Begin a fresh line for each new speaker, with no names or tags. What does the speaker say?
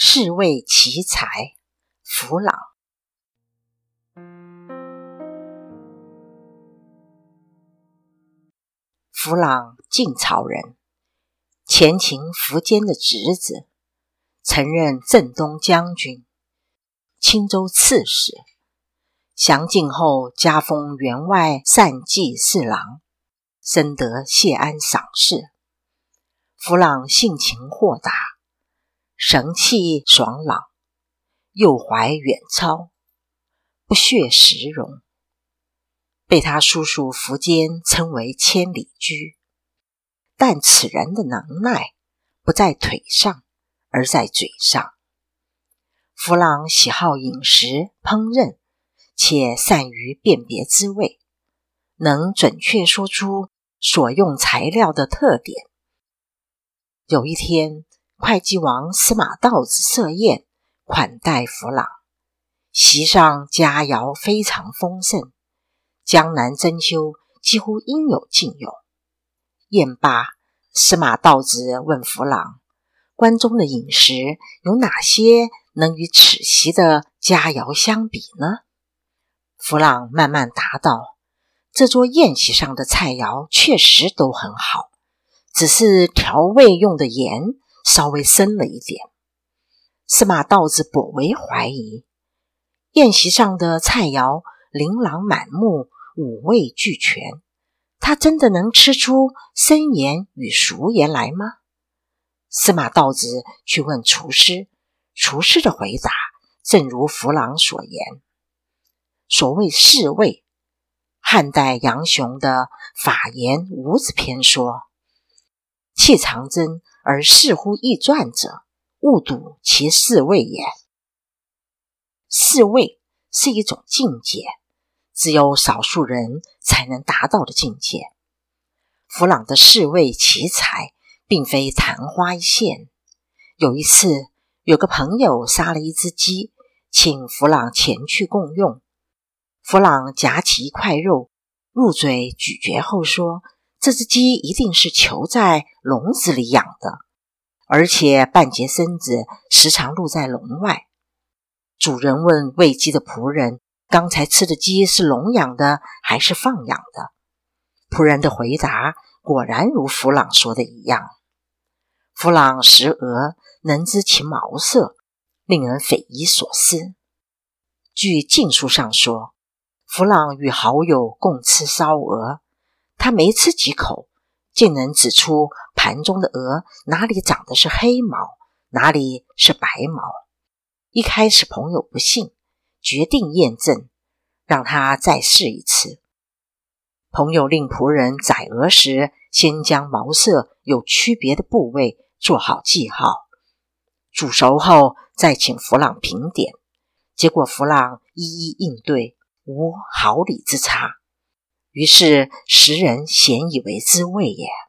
士为奇才，弗朗。弗朗，晋朝人，前秦苻坚的侄子，曾任镇东将军、青州刺史。降晋后加封员外散骑侍郎，深得谢安赏识。弗朗性情豁达，神气爽朗，右怀远超，不屑时荣，被他叔叔苻坚称为千里驹。但此人的能耐不在腿上，而在嘴上。弗朗喜好饮食烹饪，且善于辨别滋味，能准确说出所用材料的特点。有一天，会稽王司马道子设宴款待弗朗，席上佳肴非常丰盛，江南珍馐几乎应有尽有。宴罢，司马道子问弗朗，关中的饮食有哪些能与此席的佳肴相比呢？弗朗慢慢答道，这桌宴席上的菜肴确实都很好，只是调味用的盐稍微深了一点。司马道子颇为怀疑，宴席上的菜肴琳琅满目，五味俱全，他真的能吃出生盐与熟盐来吗？司马道子去问厨师，厨师的回答正如弗朗所言。所谓士味，汉代杨雄的《法言五子篇》说，气长真而士乎易传者，勿睹其士味也。士味是一种境界，只有少数人才能达到的境界。弗朗的士味奇才并非昙花一现。有一次，有个朋友杀了一只鸡，请弗朗前去共用。弗朗夹起一块肉，入嘴咀嚼后说，这只鸡一定是囚在笼子里养的，而且半截身子时常露在笼外。主人问喂鸡的仆人，刚才吃的鸡是笼养的还是放养的？仆人的回答果然如弗朗说的一样。弗朗识鹅，能知其毛色，令人匪夷所思。据晋书上说，弗朗与好友共吃烧鹅，他没吃几口，竟能指出盘中的鹅哪里长的是黑毛，哪里是白毛。一开始朋友不信，决定验证，让他再试一次。朋友令仆人宰鹅时，先将毛色有区别的部位做好记号，煮熟后再请弗朗评点。结果弗朗一一应对，无毫厘之差，于是时人咸以为滋味也。